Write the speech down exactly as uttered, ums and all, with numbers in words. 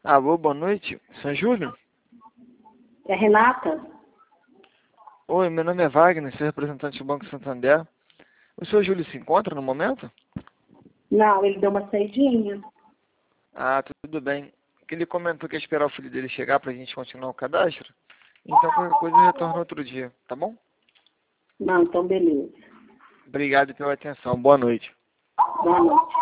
Alô, boa noite. São Júlio? É Renata? Oi, meu nome é Wagner, sou representante do Banco Santander. O senhor Júlio se encontra no momento? Não, ele deu uma saidinha. Ah, tudo bem. Ele comentou que ia esperar o filho dele chegar para a gente continuar o cadastro. Então, qualquer coisa eu retorno outro dia, tá bom? Não, então beleza. Obrigado pela atenção. Boa noite. Boa noite.